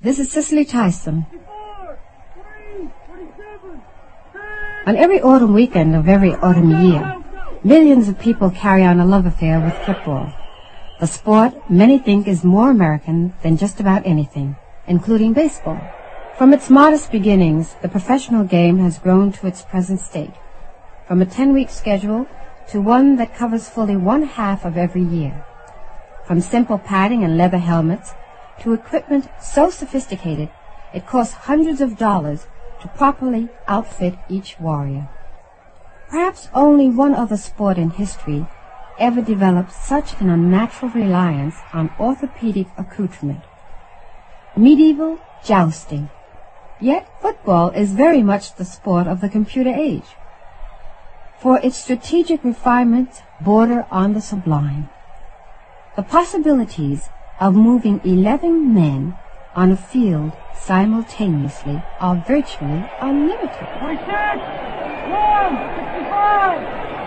This is Cicely Tyson. On every autumn weekend of every autumn year, millions of people carry on a love affair with football. The sport many think is more American than just about anything, including baseball. From its modest beginnings, the professional game has grown to its present state, from a 10-week schedule to one that covers fully one half of every year. From simple padding and leather helmets to equipment so sophisticated it costs hundreds of dollars to properly outfit each warrior. Perhaps only one other sport in history ever developed such an unnatural reliance on orthopedic accoutrement. Medieval jousting. Yet football is very much the sport of the computer age, for its strategic refinements border on the sublime. The possibilities of moving 11 men on a field simultaneously are virtually unlimited. 46, 1,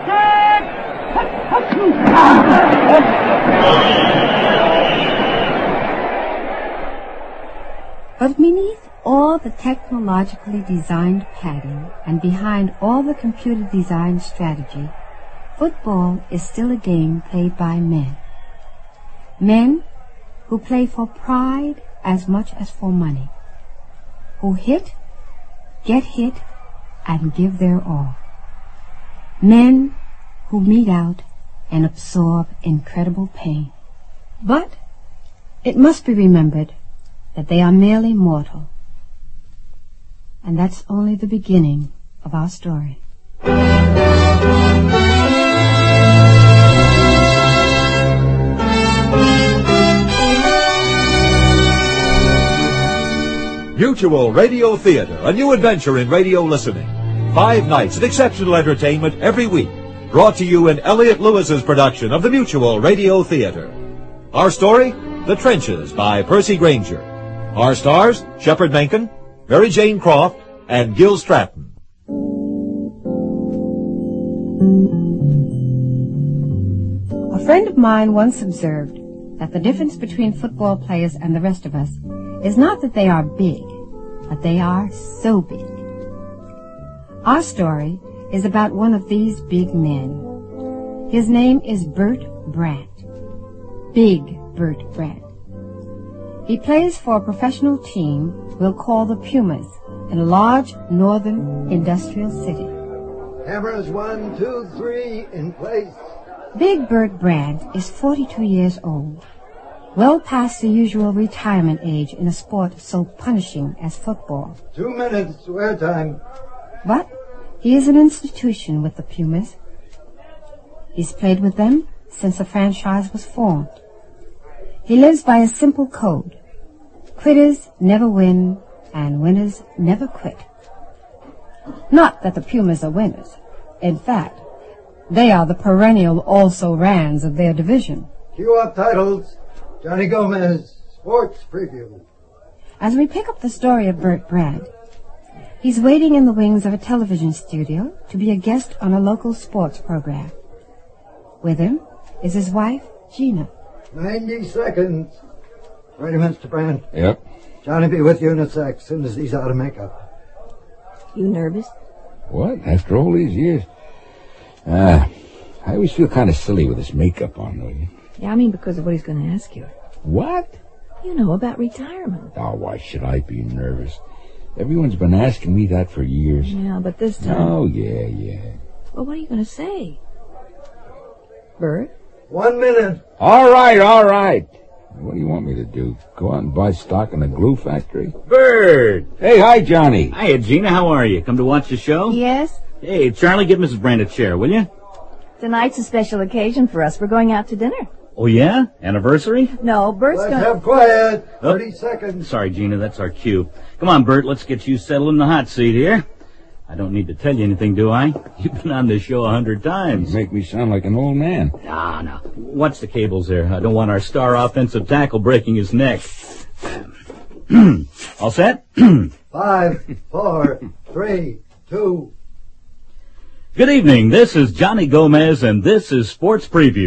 65, 10, But beneath all the technologically designed padding and behind all the computer-designed strategy, football is still a game played by men. Men who play for pride as much as for money, who hit, get hit, and give their all. Men who mete out and absorb incredible pain. But it must be remembered that they are merely mortal. And that's only the beginning of our story. Mutual Radio Theater, a new adventure in radio listening. 5 nights of exceptional entertainment every week, brought to you in Elliott Lewis's production of the Mutual Radio Theater. Our story, The Trenches by Percy Granger. Our stars, Shepard Menken, Mary Jane Croft, and Gil Stratton. A friend of mine once observed that the difference between football players and the rest of us is not that they are big, but they are so big. Our story is about one of these big men. His name is Bert Brandt. Big Bert Brandt. He plays for a professional team we'll call the Pumas in a large northern industrial city. Cameras 1, 2, 3, in place. Big Bert Brandt is 42 years old, well past the usual retirement age in a sport so punishing as football. 2 minutes, wear time. But he is an institution with the Pumas. He's played with them since the franchise was formed. He lives by a simple code. Quitters never win, and winners never quit. Not that the Pumas are winners. In fact, they are the perennial also-rans of their division. Cue up titles. Johnny Gomez, Sports Preview. As we pick up the story of Bert Brandt, he's waiting in the wings of a television studio to be a guest on a local sports program. With him is his wife, Gina. 90 seconds. Ready, Mr. Brandt? Yep. Johnny be with you in a sec, soon as he's out of makeup. You nervous? What? After all these years? I always feel kind of silly with this makeup on, though. Yeah, I mean because of what he's going to ask you. What? You know, about retirement. Oh, why should I be nervous? Everyone's been asking me that for years. Yeah, but this time... Oh, yeah. Well, what are you going to say? Bert? 1 minute. All right. What do you want me to do? Go out and buy stock in a glue factory? Bert! Hey, hi, Johnny. Hiya, Gina. How are you? Come to watch the show? Yes? Hey, Charlie, give Mrs. Brandt a chair, will you? Tonight's a special occasion for us. We're going out to dinner. Oh, yeah? Anniversary? No, Bert's Let's going... have quiet. Oh. 30 seconds. Sorry, Gina, that's our cue. Come on, Bert, let's get you settled in the hot seat here. I don't need to tell you anything, do I? You've been on this show 100 times. You make me sound like an old man. No. Watch the cables there. I don't want our star offensive tackle breaking his neck. All set? 5, 4, 3, 2. Good evening. This is Johnny Gomez, and this is Sports Preview.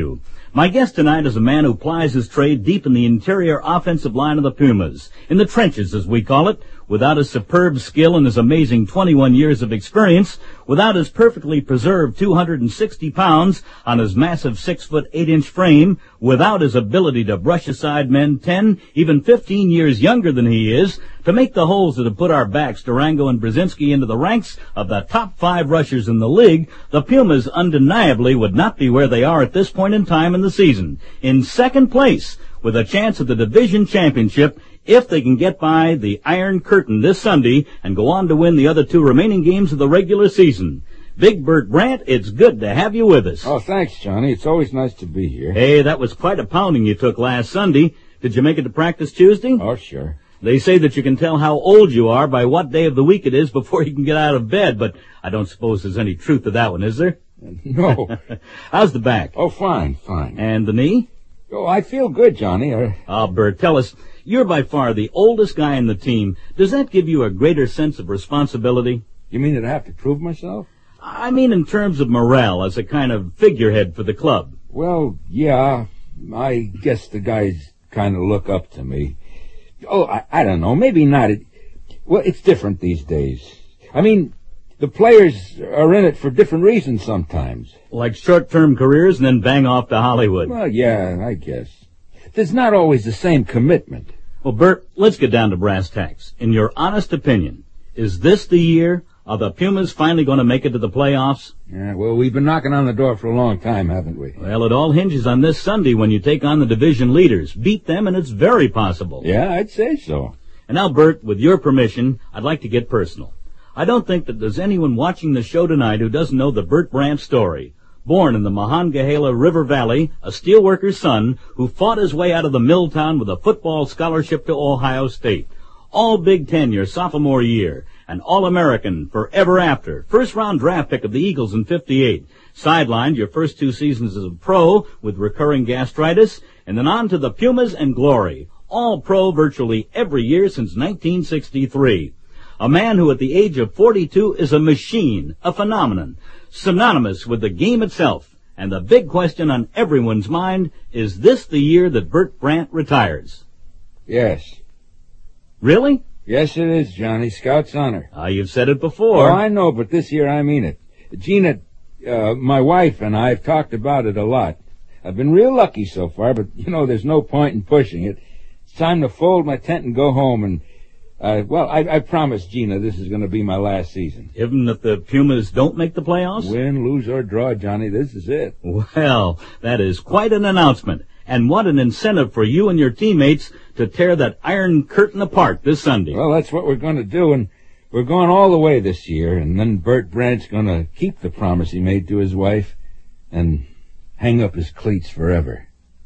My guest tonight is a man who plies his trade deep in the interior offensive line of the Pumas, in the trenches as we call it, without his superb skill and his amazing 21 years of experience, without his perfectly preserved 260 pounds on his massive 6'8" frame, without his ability to brush aside men 10, even 15 years younger than he is, to make the holes that have put our backs, Durango and Brzezinski, into the ranks of the top 5 rushers in the league, the Pumas undeniably would not be where they are at this point in time in the season. In second place, with a chance at the division championship, if they can get by the Iron Curtain this Sunday and go on to win the other 2 remaining games of the regular season. Big Bert Brant, it's good to have you with us. Oh, thanks, Johnny. It's always nice to be here. Hey, that was quite a pounding you took last Sunday. Did you make it to practice Tuesday? Oh, sure. They say that you can tell how old you are by what day of the week it is before you can get out of bed, but I don't suppose there's any truth to that one, is there? No. How's the back? Oh, fine. And the knee? Oh, I feel good, Johnny. Bert, tell us, you're by far the oldest guy in the team. Does that give you a greater sense of responsibility? You mean that I have to prove myself? I mean in terms of morale as a kind of figurehead for the club. Well, yeah. I guess the guys kind of look up to me. Oh, I don't know. Maybe not. Well, it's different these days. I mean, the players are in it for different reasons sometimes. Like short-term careers and then bang off to Hollywood. Well, yeah, I guess. There's not always the same commitment. Well, Bert, let's get down to brass tacks. In your honest opinion, is this the year? Are the Pumas finally going to make it to the playoffs? Yeah, well, we've been knocking on the door for a long time, haven't we? Well, it all hinges on this Sunday when you take on the division leaders. Beat them, and it's very possible. Yeah, I'd say so. And now, Bert, with your permission, I'd like to get personal. I don't think that there's anyone watching the show tonight who doesn't know the Bert Brant story. Born in the Monongahela River Valley, a steelworker's son who fought his way out of the mill town with a football scholarship to Ohio State. All Big Ten your sophomore year. An All-American forever after. First-round draft pick of the Eagles in '58. Sidelined your first 2 seasons as a pro with recurring gastritis. And then on to the Pumas and glory. All pro virtually every year since 1963. A man who at the age of 42 is a machine, a phenomenon, synonymous with the game itself. And the big question on everyone's mind, is this the year that Bert Brant retires? Yes. Really? Yes, it is, Johnny. Scout's honor. You've said it before. Oh, I know, but this year I mean it. Gina, my wife, and I have talked about it a lot. I've been real lucky so far, but, there's no point in pushing it. It's time to fold my tent and go home, and, I promised Gina this is going to be my last season. Even if the Pumas don't make the playoffs? Win, lose, or draw, Johnny, this is it. Well, that is quite an announcement. And what an incentive for you and your teammates to tear that Iron Curtain apart this Sunday. Well, that's what we're going to do, and we're going all the way this year, and then Bert Brant's going to keep the promise he made to his wife and hang up his cleats forever.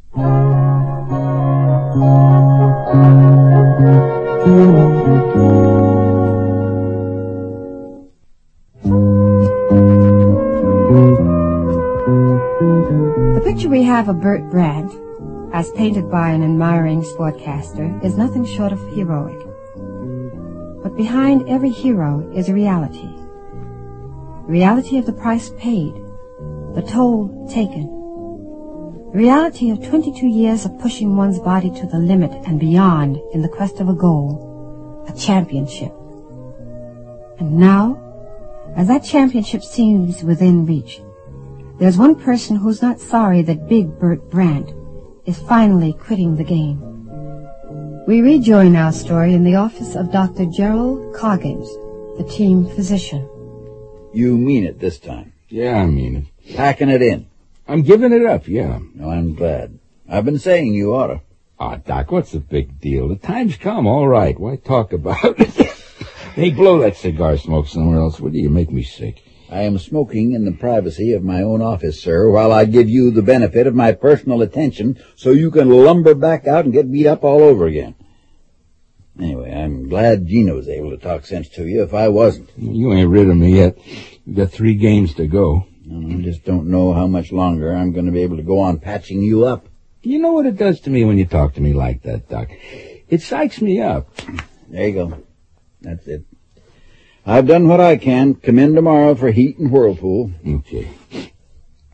The picture we have of Bert Brant, as painted by an admiring sportcaster, is nothing short of heroic. But behind every hero is a reality. The reality of the price paid, the toll taken. The reality of 22 years of pushing one's body to the limit and beyond in the quest of a goal, a championship. And now, as that championship seems within reach, there's one person who's not sorry that Big Bert Brant is finally quitting the game. We rejoin our story in the office of Dr. Gerald Coggins, the team physician. You mean it this time? Yeah, I mean it. Packing it in? I'm giving it up, yeah. No, I'm glad. I've been saying you oughta. Doc, what's the big deal? The time's come, all right. Why talk about it? Hey, blow that cigar smoke somewhere else, would you? You make me sick. I am smoking in the privacy of my own office, sir, while I give you the benefit of my personal attention so you can lumber back out and get beat up all over again. Anyway, I'm glad Gina was able to talk sense to you if I wasn't. You ain't rid of me yet. We've got 3 games to go. I just don't know how much longer I'm going to be able to go on patching you up. You know what it does to me when you talk to me like that, Doc? It psychs me up. There you go. That's it. I've done what I can. Come in tomorrow for heat and whirlpool. Okay.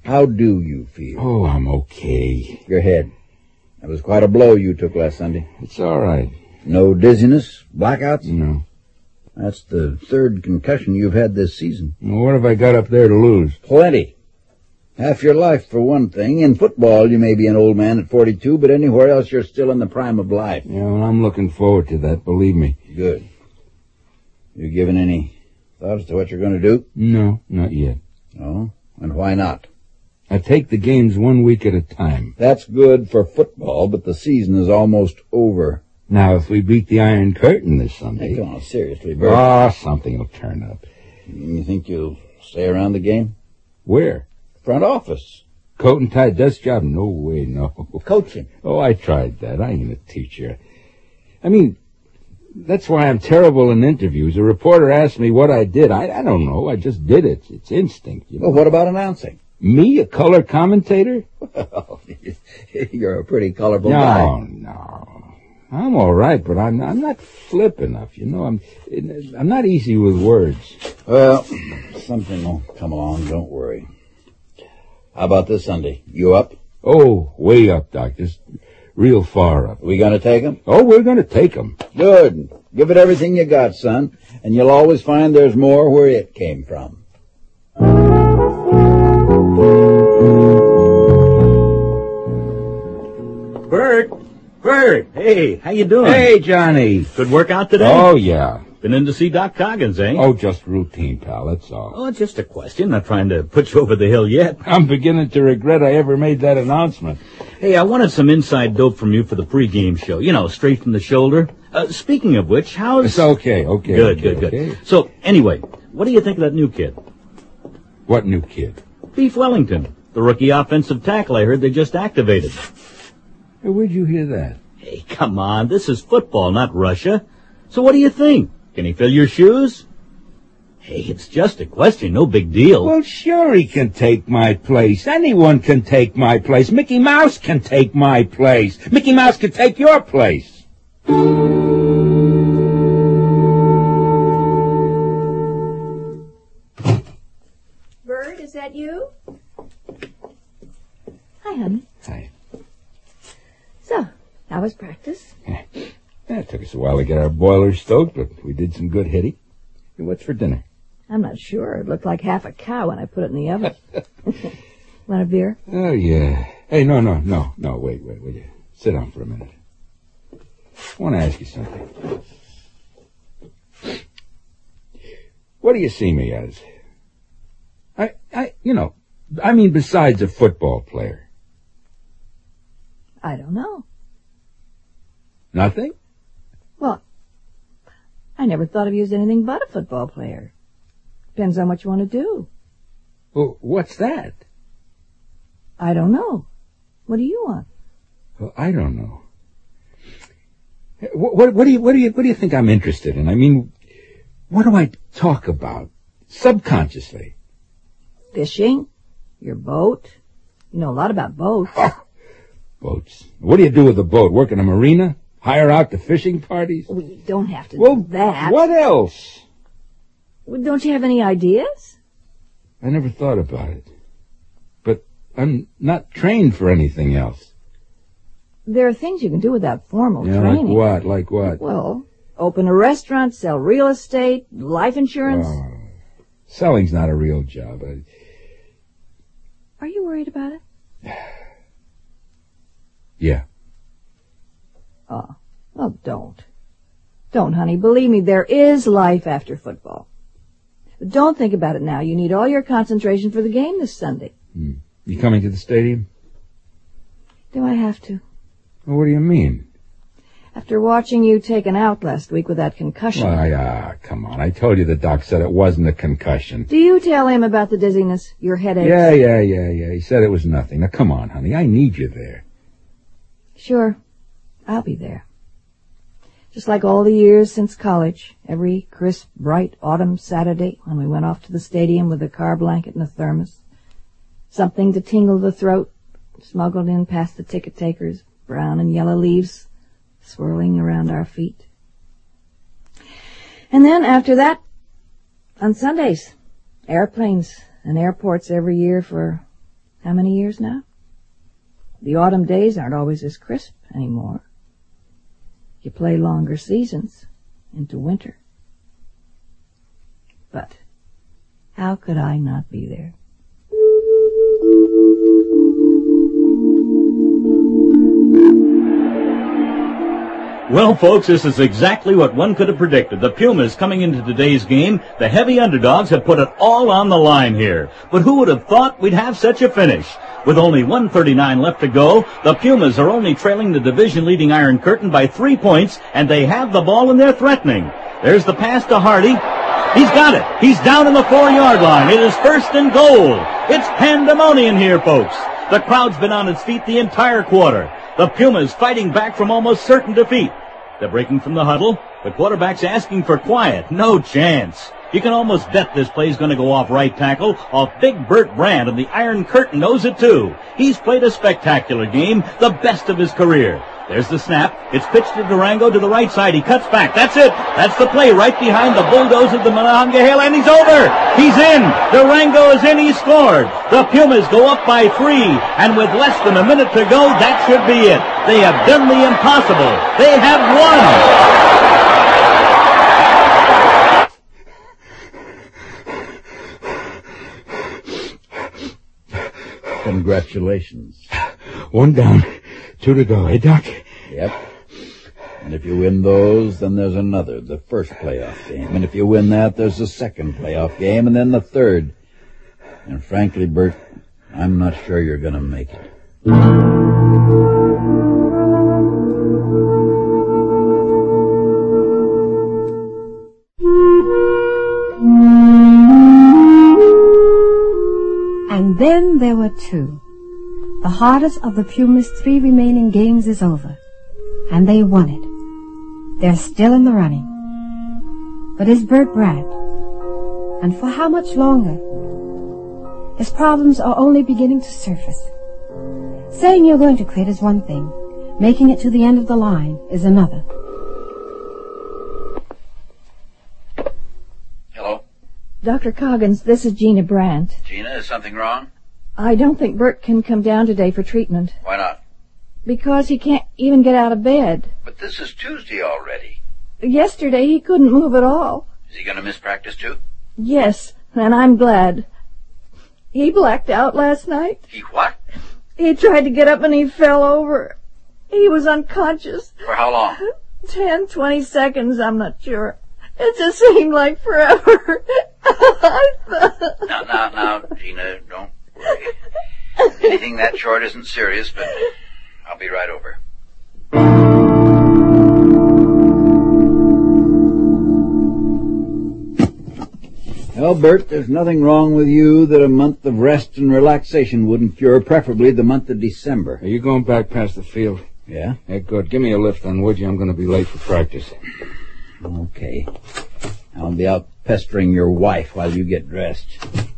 How do you feel? Oh, I'm okay. Your head. That was quite a blow you took last Sunday. It's all right. No dizziness? Blackouts? No. That's the third concussion you've had this season. Well, what have I got up there to lose? Plenty. Half your life, for one thing. In football, you may be an old man at 42, but anywhere else you're still in the prime of life. Yeah, well, I'm looking forward to that, believe me. Good. You given any thoughts to what you're going to do? No, not yet. Oh? And why not? I take the games 1 week at a time. That's good for football, but the season is almost over. Now, if we beat the Iron Curtain this Sunday... Hey, come on, seriously, Bert. Oh, something will turn up. You think you'll stay around the game? Where? Front office. Coat and tie desk job? No way, no. Coaching. Oh, I tried that. I ain't a teacher. I mean, that's why I'm terrible in interviews. A reporter asked me what I did. I don't know. I just did it. It's instinct, you know. Well, what about announcing? Me, a color commentator? Well, you're a pretty colorful guy. No. I'm all right, but I'm not flip enough, you know. I'm not easy with words. Well, something will come along. Don't worry. How about this Sunday? You up? Oh, way up, Doc. Just real far up. We gonna take 'em? Oh, we're going to take 'em. Good. Give it everything you got, son, and you'll always find there's more where it came from. Bert, hey, how you doing? Hey, Johnny. Good workout today? Oh, yeah. Been in to see Doc Coggins, eh? Oh, just routine, pal, that's all. Oh, just a question. Not trying to put you over the hill yet. I'm beginning to regret I ever made that announcement. Hey, I wanted some inside dope from you for the pregame show. You know, straight from the shoulder. Speaking of which, how's... It's okay. Good. Okay. So, anyway, what do you think of that new kid? What new kid? Beef Wellington, the rookie offensive tackle I heard they just activated. Hey, where'd you hear that? Hey, come on, this is football, not Russia. So what do you think? Can he fill your shoes? Hey, it's just a question, no big deal. Well, sure he can take my place. Anyone can take my place. Mickey Mouse can take my place. Mickey Mouse can take your place. Bert, is that you? Hi, honey. Hi. So, how was practice? It took us a while to get our boilers stoked, but we did some good hitting. Hey, what's for dinner? I'm not sure. It looked like half a cow when I put it in the oven. Want a beer? Oh, yeah. Hey, no, wait, will you? Sit down for a minute. I want to ask you something. What do you see me as? I mean, besides a football player. I don't know. Nothing? Well, I never thought of you as anything but a football player. Depends on what you want to do. Well, what's that? I don't know. What do you want? Well, I don't know. What do you think I'm interested in? I mean, what do I talk about subconsciously? Fishing? Your boat? You know a lot about boats. Boats. What do you do with a boat? Work in a marina? Hire out to fishing parties? We don't have to Well, do that. what else? Well, don't you have any ideas? I never thought about it. But I'm not trained for anything else. There are things you can do without formal training. Like what? Well, open a restaurant, sell real estate, life insurance. Selling's not a real job. Are you worried about it? Yeah. Oh, well, don't. Don't, honey. Believe me, there is life after football. But don't think about it now. You need all your concentration for the game this Sunday. You coming to the stadium? Do I have to? Well, what do you mean? After watching you taken out last week with that concussion. Come on. I told you the doc said it wasn't a concussion. Do you tell him about the dizziness, your headaches? Yeah. He said it was nothing. Now, come on, honey. I need you there. Sure. I'll be there. Just like all the years since college, every crisp, bright autumn Saturday when we went off to the stadium with a car blanket and a thermos. Something to tingle the throat, smuggled in past the ticket takers, brown and yellow leaves swirling around our feet. And then after that, on Sundays, airplanes and airports every year for How many years now? The autumn days aren't always as crisp anymore. You play longer seasons into winter. But how could I not be there? Well, folks, this is exactly what one could have predicted. The Pumas coming into today's game, the heavy underdogs have put it all on the line here. But who would have thought we'd have such a finish? With only 1:39 left to go, the Pumas are only trailing the division-leading Iron Curtain by 3 points, and they have the ball and they're threatening. There's the pass to Hardy. He's got it. He's down in the 4-yard line. It is 1st and goal. It's pandemonium here, folks. The crowd's been on its feet the entire quarter. The Pumas fighting back from almost certain defeat. They're breaking from the huddle. The quarterback's asking for quiet. No chance. You can almost bet this play's going to go off right tackle, off big Bert Brandt, and the Iron Curtain knows it too. He's played a spectacular game, the best of his career. There's the snap. It's pitched to Durango to the right side. He cuts back. That's it. That's the play right behind the Bulldogs of the Monongahela, and he's over. He's in. Durango is in. He scored. The Pumas go up by 3, and with less than a minute to go, that should be it. They have done the impossible. They have won. Congratulations. 1 down, 2 to go, eh, Doc? Yep. And if you win those, then there's another, the first playoff game. And if you win that, there's the second playoff game, and then the third. And frankly, Bert, I'm not sure you're going to make it. And then there were 2. The hardest of the Pumas' 3 remaining games is over, and they won it. They're still in the running. But is Bert Brandt? And for how much longer? His problems are only beginning to surface. Saying you're going to quit is one thing. Making it to the end of the line is another. Hello? Dr. Coggins, this is Gina Brandt. Gina, is something wrong? I don't think Bert can come down today for treatment. Why not? Because he can't even get out of bed. But this is Tuesday already. Yesterday he couldn't move at all. Is he going to miss practice too? Yes, and I'm glad. He blacked out last night. He what? He tried to get up and he fell over. He was unconscious. For how long? 10, 20 seconds, I'm not sure. It just seemed like forever. Now, Gina, don't worry. Anything that short isn't serious, but I'll be right over. Well, Bert, there's nothing wrong with you that a month of rest and relaxation wouldn't cure, preferably the month of December. Are you going back past the field? Yeah? Hey, good. Give me a lift then, would you? I'm going to be late for practice. Okay. I'll be out pestering your wife while you get dressed.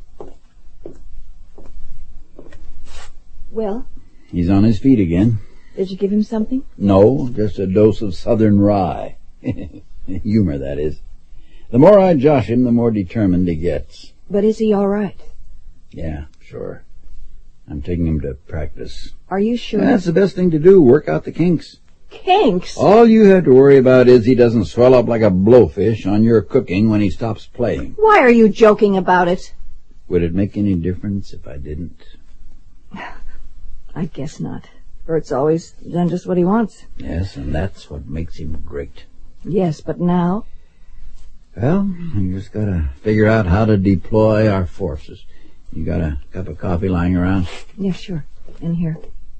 Well? He's on his feet again. Did you give him something? No, just a dose of Southern rye. Humor, that is. The more I josh him, the more determined he gets. But is he all right? Yeah, sure. I'm taking him to practice. Are you sure? That's the best thing to do, work out the kinks. Kinks? All you have to worry about is he doesn't swell up like a blowfish on your cooking when he stops playing. Why are you joking about it? Would it make any difference if I didn't? I guess not. Bert's always done just what he wants. Yes, and that's what makes him great. Yes, but now? Well, we just gotta figure out how to deploy our forces. You got a cup of coffee lying around? Yeah, sure. In here.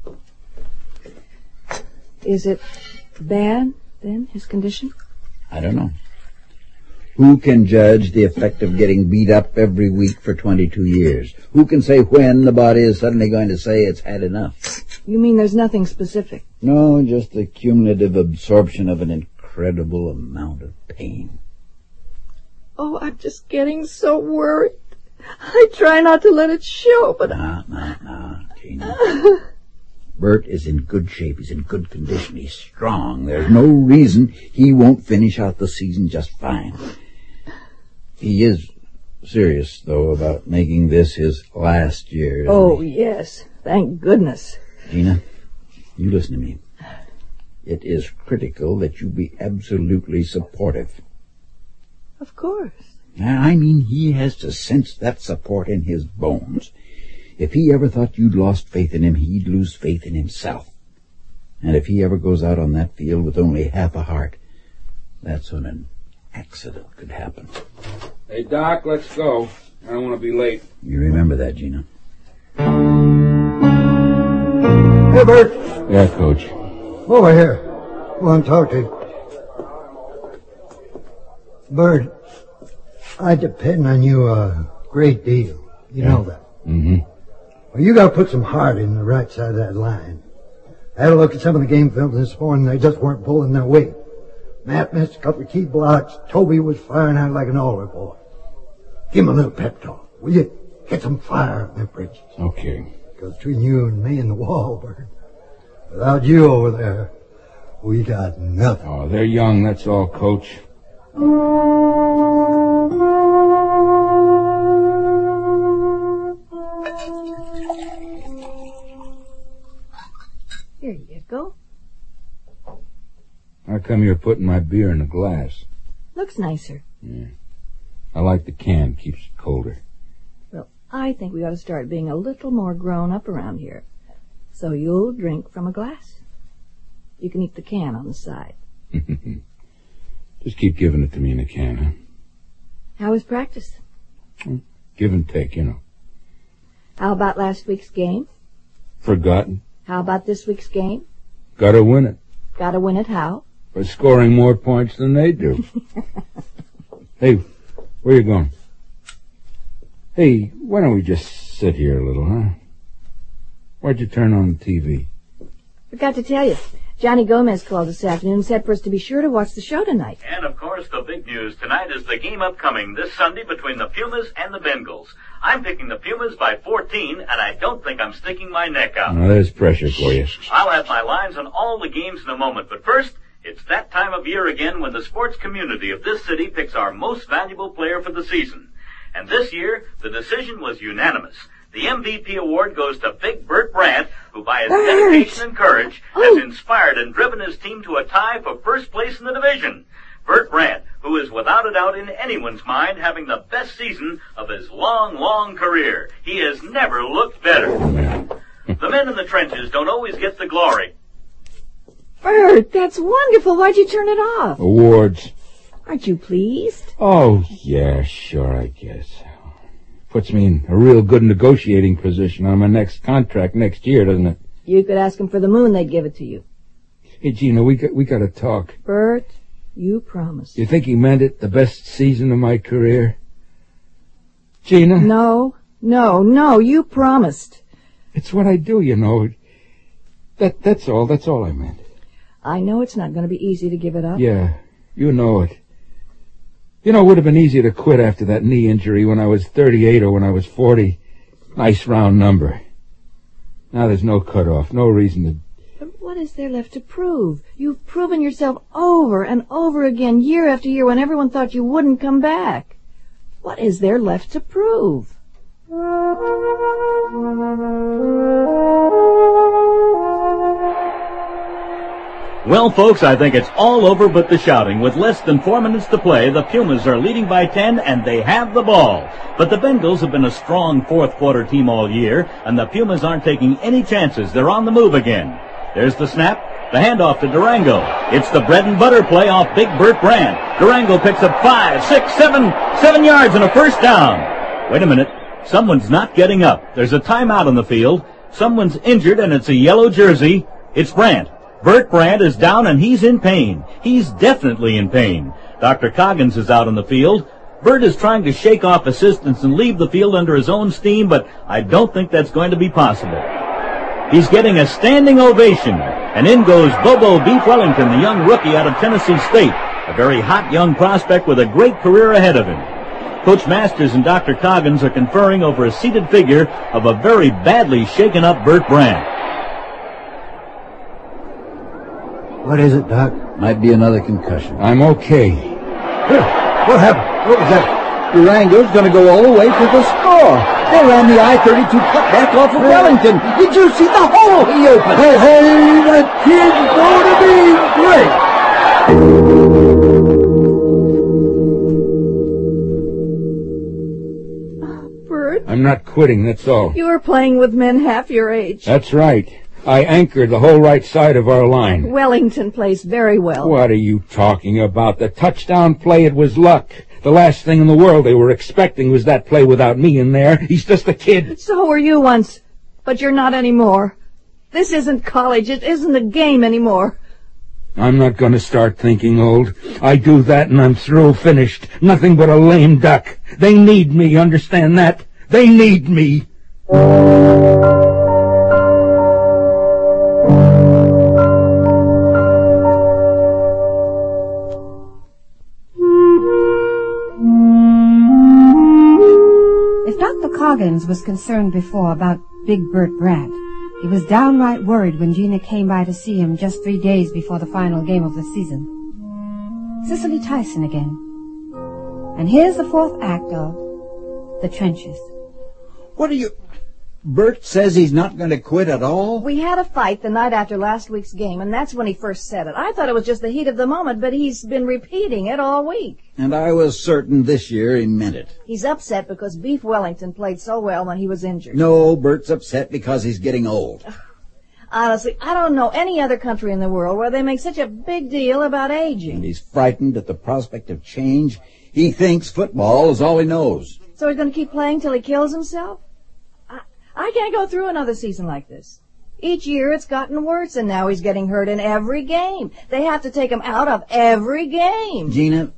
Is it bad, then, his condition? I don't know. Who can judge the effect of getting beat up every week for 22 years? Who can say when the body is suddenly going to say it's had enough? You mean there's nothing specific? No, just the cumulative absorption of an incredible amount of pain. Oh, I'm just getting so worried. I try not to let it show, but... No, Gina. Bert is in good shape. He's in good condition. He's strong. There's no reason he won't finish out the season just fine. He is serious, though, about making this his last year. Oh, yes. Thank goodness. Gina, you listen to me. It is critical that you be absolutely supportive. Of course. I mean, he has to sense that support in his bones. If he ever thought you'd lost faith in him, he'd lose faith in himself. And if he ever goes out on that field with only half a heart, that's when an accident could happen. Hey, Doc, let's go. I don't want to be late. You remember that, Gina. Hey, Bert. Yeah, Coach. Over here. Want to talk to you. Bert, I depend on you a great deal. You know that. Mm-hmm. Well, you got to put some heart in the right side of that line. I had a look at some of the game films this morning. They just weren't pulling their weight. Matt missed a couple of key blocks. Toby was firing out like an alder boy. Give him a little pep talk, will you? Get some fire up their bridges. Okay. Because between you and me and the wall, Bert, without you over there, we got nothing. Oh, they're young, that's all, Coach. Here you go. How come you're putting my beer in a glass? Looks nicer. Yeah. I like the can. Keeps it colder. Well, I think we ought to start being a little more grown up around here. So you'll drink from a glass. You can eat the can on the side. Just keep giving it to me in a can, huh? How was practice? Give and take, you know. How about last week's game? Forgotten. How about this week's game? Gotta win it. Gotta win it how? By scoring more points than they do. Hey, where you going? Hey, why don't we just sit here a little, huh? Why'd you turn on the TV? Forgot to tell you. Johnny Gomez called this afternoon and said for us to be sure to watch the show tonight. And, of course, the big news tonight is the game upcoming this Sunday between the Pumas and the Bengals. I'm picking the Pumas by 14, and I don't think I'm sticking my neck out. Now, there's pressure for you. I'll have my lines on all the games in a moment, but first, it's that time of year again when the sports community of this city picks our most valuable player for the season. And this year, the decision was unanimous. The MVP award goes to Big Bert Brandt, who by his dedication and courage has inspired and driven his team to a tie for first place in the division. Bert Brandt, who is without a doubt in anyone's mind having the best season of his long, long career. He has never looked better. The men in the trenches don't always get the glory. Bert, that's wonderful. Why'd you turn it off? Awards. Aren't you pleased? Oh, yeah, sure, I guess. Puts me in a real good negotiating position on my next contract next year, doesn't it? You could ask them for the moon, they'd give it to you. Hey, Gina, we got to talk. Bert, you promised. You think he meant it? The best season of my career? Gina? No, you promised. It's what I do, you know. That's all I meant. I know it's not going to be easy to give it up. Yeah, you know it. You know, it would have been easier to quit after that knee injury when I was 38 or when I was 40. Nice round number. Now there's no cutoff, no reason to... But what is there left to prove? You've proven yourself over and over again, year after year, when everyone thought you wouldn't come back. What is there left to prove? Well, folks, I think it's all over but the shouting. With less than 4 minutes to play, the Pumas are leading by 10, and they have the ball. But the Bengals have been a strong fourth-quarter team all year, and the Pumas aren't taking any chances. They're on the move again. There's the snap, the handoff to Durango. It's the bread-and-butter play off Big Bert Brandt. Durango picks up 5, 6, 7 yards and a first down. Wait a minute. Someone's not getting up. There's a timeout on the field. Someone's injured, and it's a yellow jersey. It's Brandt. Bert Brandt is down, and he's in pain. He's definitely in pain. Dr. Coggins is out on the field. Bert is trying to shake off assistance and leave the field under his own steam, but I don't think that's going to be possible. He's getting a standing ovation, and in goes Bobo Beef Wellington, the young rookie out of Tennessee State, a very hot young prospect with a great career ahead of him. Coach Masters and Dr. Coggins are conferring over a seated figure of a very badly shaken-up Bert Brandt. What is it, Doc? Might be another concussion. I'm okay. Here, what happened? What was that? The Wrangler's going to go all the way to the score. They ran the I-32 cutback off of Wellington. Did you see the hole he opened? Hey, that kid's going to be great. Bert, I'm not quitting, that's all. you were playing with men half your age. That's right. I anchored the whole right side of our line. Wellington plays very well. What are you talking about? The touchdown play, it was luck. The last thing in the world they were expecting was that play without me in there. He's just a kid. So were you once, but you're not anymore. This isn't college. It isn't a game anymore. I'm not going to start thinking old. I do that and I'm through, finished. Nothing but a lame duck. They need me, understand that? They need me. If Dr. Coggins was concerned before about Big Bert Brandt, he was downright worried when Gina came by to see him just 3 days before the final game of the season. Cicely Tyson again. And here's the fourth act of The Trenches. What are you... Bert says he's not going to quit at all? We had a fight the night after last week's game, and that's when he first said it. I thought it was just the heat of the moment, but he's been repeating it all week. And I was certain this year he meant it. He's upset because Beef Wellington played so well when he was injured. No, Bert's upset because he's getting old. Honestly, I don't know any other country in the world where they make such a big deal about aging. And he's frightened at the prospect of change. He thinks football is all he knows. So he's going to keep playing till he kills himself? I can't go through another season like this. Each year it's gotten worse, and now he's getting hurt in every game. They have to take him out of every game. Gina,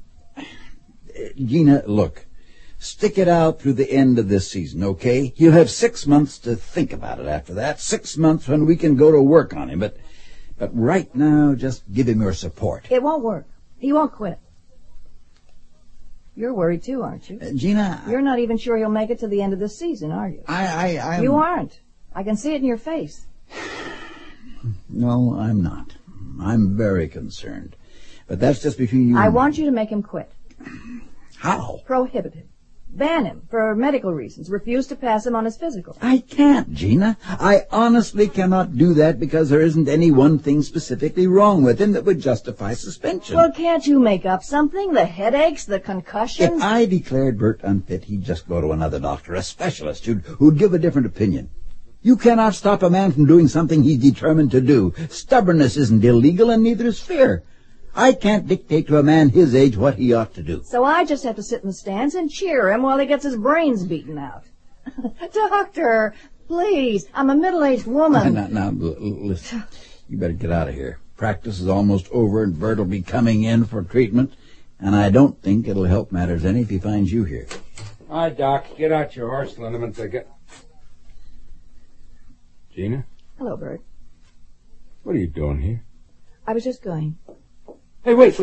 look. Stick it out through the end of this season, okay? You'll have 6 months to think about it after that. 6 months when we can go to work on him. But right now, just give him your support. It won't work. He won't quit. You're worried too, aren't you? Gina... You're not even sure he'll make it to the end of the season, are you? You aren't. I can see it in your face. No, I'm not. I'm very concerned. But that's just between you and I me. want you to make him quit. How? Prohibit him. Ban him for medical reasons. Refuse to pass him on his physical. I can't, Gina. I honestly cannot do that because there isn't any one thing specifically wrong with him that would justify suspension. Well, can't you make up something? The headaches, the concussions? If I declared Bert unfit, he'd just go to another doctor, a specialist, who'd give a different opinion. You cannot stop a man from doing something he's determined to do. Stubbornness isn't illegal, and neither is fear. I can't dictate to a man his age what he ought to do. So I just have to sit in the stands and cheer him while he gets his brains beaten out. Doctor, please, I'm a middle-aged woman. Now, listen, you better get out of here. Practice is almost over, and Bert will be coming in for treatment, and I don't think it'll help matters any if he finds you here. Hi, Doc. Get out your horse liniments. Gina? Hello, Bert. What are you doing here? I was just going. Hey, wait.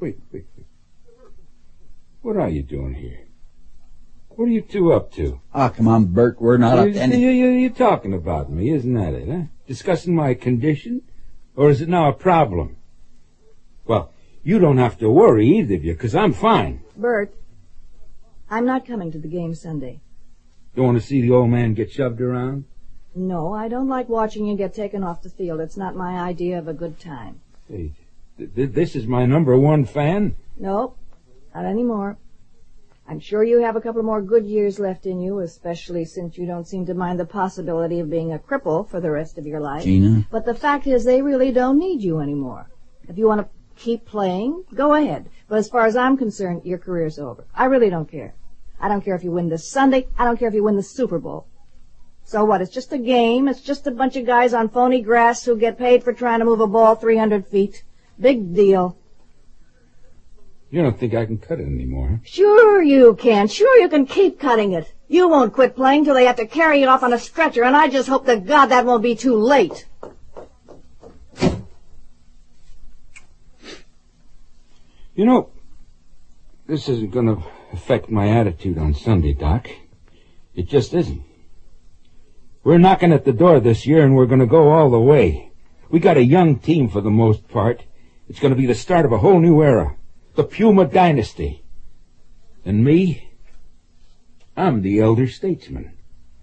What are you doing here? What are you two up to? Ah, come on, Bert, we're not up to anything. You're talking about me, isn't that it, huh? Discussing my condition? Or is it now a problem? Well, you don't have to worry, either of you, because I'm fine. Bert, I'm not coming to the game Sunday. Don't want to see the old man get shoved around? No, I don't like watching you get taken off the field. It's not my idea of a good time. Hey, this is my #1 fan. Nope, not anymore. I'm sure you have a couple more good years left in you, especially since you don't seem to mind the possibility of being a cripple for the rest of your life. Gina? But the fact is they really don't need you anymore. If you want to keep playing, go ahead. But as far as I'm concerned, your career's over. I really don't care. I don't care if you win this Sunday. I don't care if you win the Super Bowl. So what? It's just a game. It's just a bunch of guys on phony grass who get paid for trying to move a ball 300 feet. Big deal. You don't think I can cut it anymore, huh? Sure you can. Sure you can keep cutting it. You won't quit playing till they have to carry you off on a stretcher, and I just hope to God that won't be too late. You know, this isn't going to affect my attitude on Sunday, Doc. It just isn't. We're knocking at the door this year, and we're going to go all the way. We got a young team for the most part. It's going to be the start of a whole new era. The Puma Dynasty. And me? I'm the elder statesman.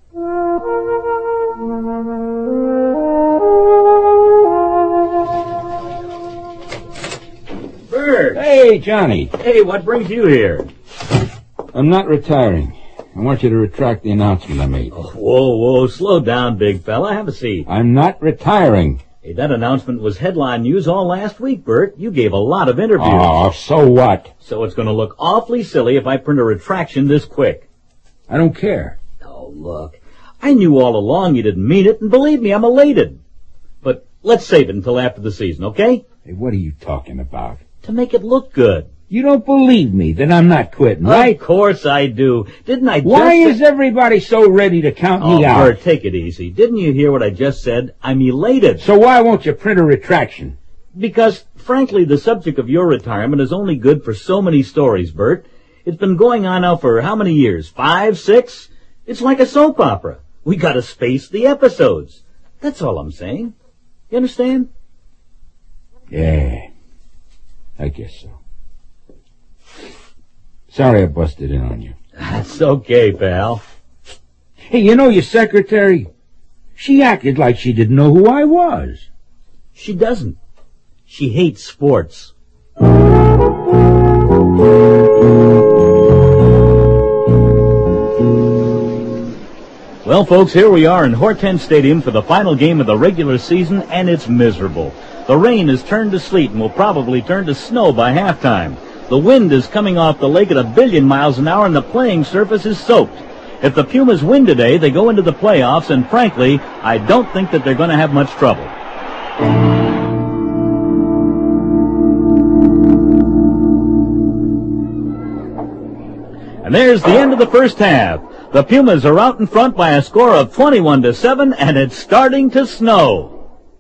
Bert! Hey, Johnny. Hey, what brings you here? I'm not retiring. I want you to retract the announcement I made. Oh, whoa, slow down, big fella. Have a seat. I'm not retiring. Hey, that announcement was headline news all last week, Bert. You gave a lot of interviews. Oh, so what? So it's going to look awfully silly if I print a retraction this quick. I don't care. Oh, look. I knew all along you didn't mean it, and believe me, I'm elated. But let's save it until after the season, okay? Hey, what are you talking about? To make it look good. You don't believe me that I'm not quitting, right? Of course I do. Didn't I just... Why is everybody so ready to count me out? Bert, take it easy. Didn't you hear what I just said? I'm elated. So why won't you print a retraction? Because, frankly, the subject of your retirement is only good for so many stories, Bert. It's been going on now for how many years? 5, 6? It's like a soap opera. We gotta space the episodes. That's all I'm saying. You understand? Yeah, I guess so. Sorry I busted in on you. That's okay, pal. Hey, you know your secretary? She acted like she didn't know who I was. She doesn't. She hates sports. Well, folks, here we are in Hortense Stadium for the final game of the regular season, and it's miserable. The rain has turned to sleet and will probably turn to snow by halftime. The wind is coming off the lake at 1 billion miles an hour, and the playing surface is soaked. If the Pumas win today, they go into the playoffs, and frankly, I don't think that they're going to have much trouble. And there's the end of the first half. The Pumas are out in front by a score of 21-7, and it's starting to snow.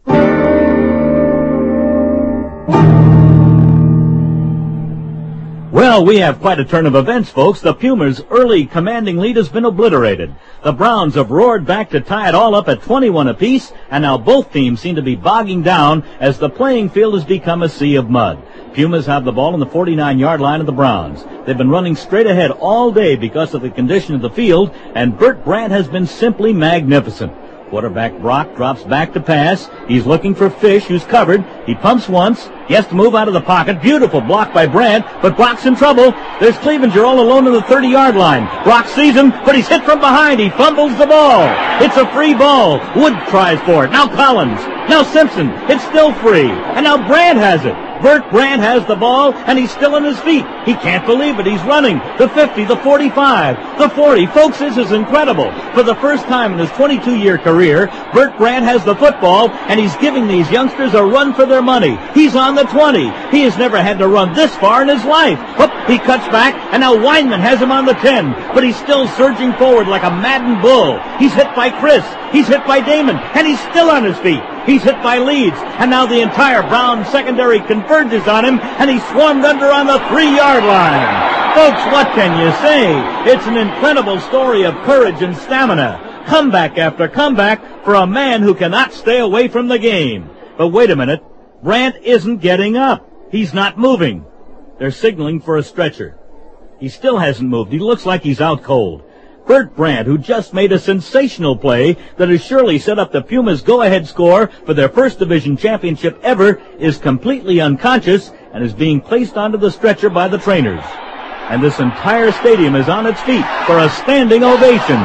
Well, we have quite a turn of events, folks. The Pumas' early commanding lead has been obliterated. The Browns have roared back to tie it all up at 21 apiece, and now both teams seem to be bogging down as the playing field has become a sea of mud. Pumas have the ball on the 49-yard line of the Browns. They've been running straight ahead all day because of the condition of the field, and Burt Brandt has been simply magnificent. Quarterback Brock drops back to pass. He's looking for Fish, who's covered. He pumps once. He has to move out of the pocket. Beautiful block by Brandt, but Brock's in trouble. There's Clevenger all alone on the 30-yard line. Brock sees him, but he's hit from behind. He fumbles the ball. It's a free ball. Wood tries for it. Now Collins. Now Simpson. It's still free. And now Brandt has it. Burt Brandt has the ball, and he's still on his feet. He can't believe it. He's running. The 50, the 45, the 40. Folks, this is incredible. For the first time in his 22-year career, Burt Brandt has the football, and he's giving these youngsters a run for their money. He's on the 20. He has never had to run this far in his life. Whoop, he cuts back, and now Weinman has him on the 10, but he's still surging forward like a maddened bull. He's hit by Chris. He's hit by Damon, and he's still on his feet. He's hit by Leeds, and now the entire Brown secondary converges on him, and he's swarmed under on the 3-yard line. Folks, what can you say? It's an incredible story of courage and stamina. Comeback after comeback for a man who cannot stay away from the game. But wait a minute. Brandt isn't getting up. He's not moving. They're signaling for a stretcher. He still hasn't moved. He looks like he's out cold. Burt Brandt, who just made a sensational play that has surely set up the Pumas' go-ahead score for their first division championship ever, is completely unconscious and is being placed onto the stretcher by the trainers. And this entire stadium is on its feet for a standing ovation.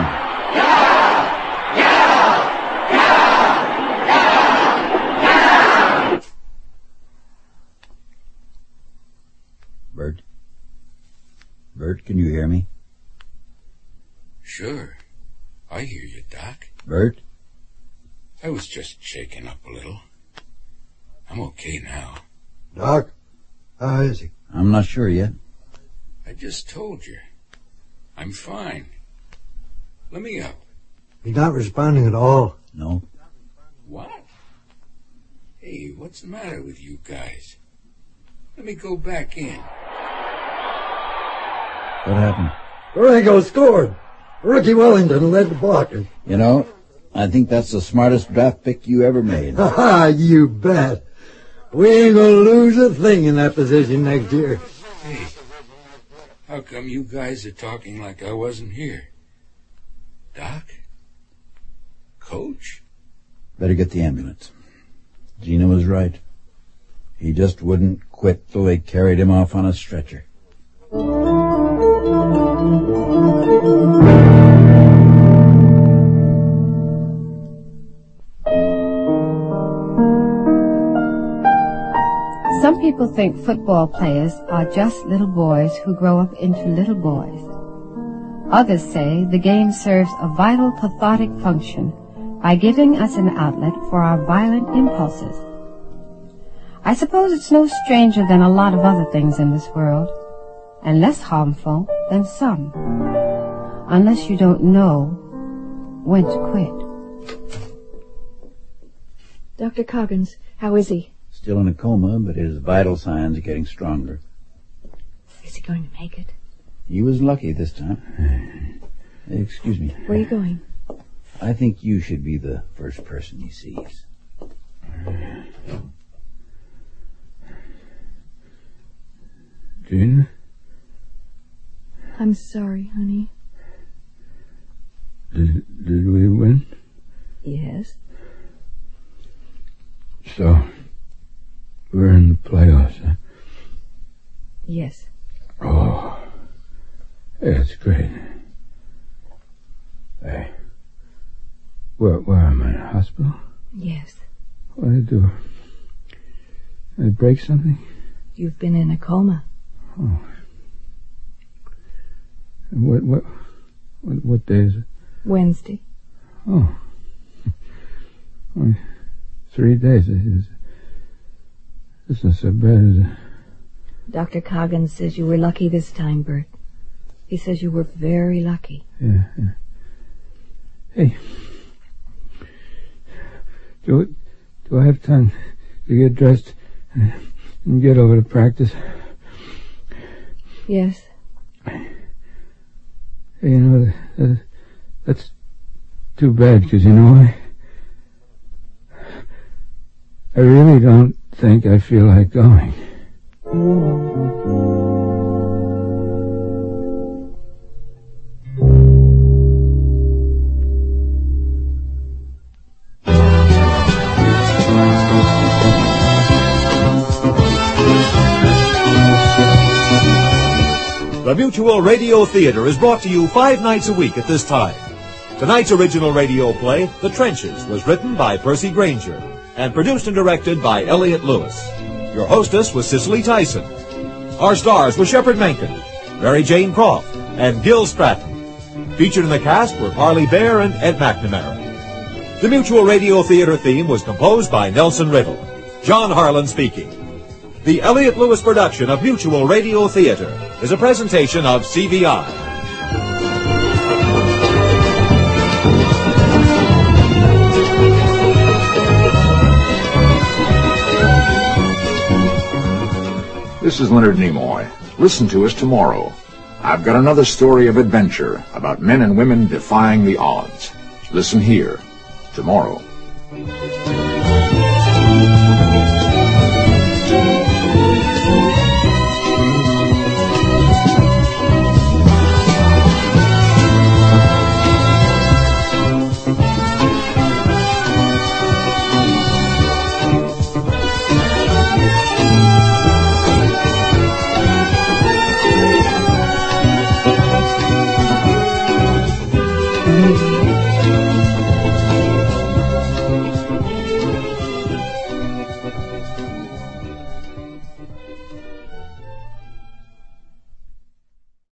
Bert, can you hear me? Sure. I hear you, Doc. Bert? I was just shaken up a little. I'm okay now. Doc, how is he? I'm not sure yet. I just told you. I'm fine. Let me up. He's not responding at all. No. What? Hey, what's the matter with you guys? Let me go back in. What happened? Borrego scored. Ricky Wellington led the blockers. You know, I think that's the smartest draft pick you ever made. Ha ha, you bet. We ain't gonna lose a thing in that position next year. Hey, how come you guys are talking like I wasn't here? Doc? Coach? Better get the ambulance. Gina was right. He just wouldn't quit till they carried him off on a stretcher. Some people think football players are just little boys who grow up into little boys. Others say the game serves a vital cathartic function by giving us an outlet for our violent impulses. I suppose it's no stranger than a lot of other things in this world, and less harmful than some, unless you don't know when to quit. Dr. Coggins, how is he? Still in a coma, but his vital signs are getting stronger. Is he going to make it? He was lucky this time. Excuse me. Where are you going? I think you should be the first person he sees. Gina? I'm sorry, honey. Did we win? Yes. So, we're in the playoffs, huh? Yes. Oh, that's great. Hey, where am I, in a hospital? Yes. What did I do? Did I break something? You've been in a coma. Oh. What day is it? Wednesday. Oh. Only 3 days. It's not so bad, is it? Dr. Coggins says you were lucky this time, Bert. He says you were very lucky. Yeah. Hey. Do I have time to get dressed and get over to practice? Yes. Hey, you know, that's too bad, because you know, I really don't think I feel like going. The Mutual Radio Theater is brought to you 5 nights a week at this time. Tonight's original radio play, The Trenches, was written by Percy Granger and produced and directed by Elliott Lewis. Your hostess was Cicely Tyson. Our stars were Shepard Menken, Mary Jane Croft, and Gil Stratton. Featured in the cast were Parley Bear and Ed McNamara. The Mutual Radio Theater theme was composed by Nelson Riddle. John Harlan speaking. The Elliott Lewis production of Mutual Radio Theater is a presentation of CVI. This is Leonard Nimoy. Listen to us tomorrow. I've got another story of adventure about men and women defying the odds. Listen here tomorrow.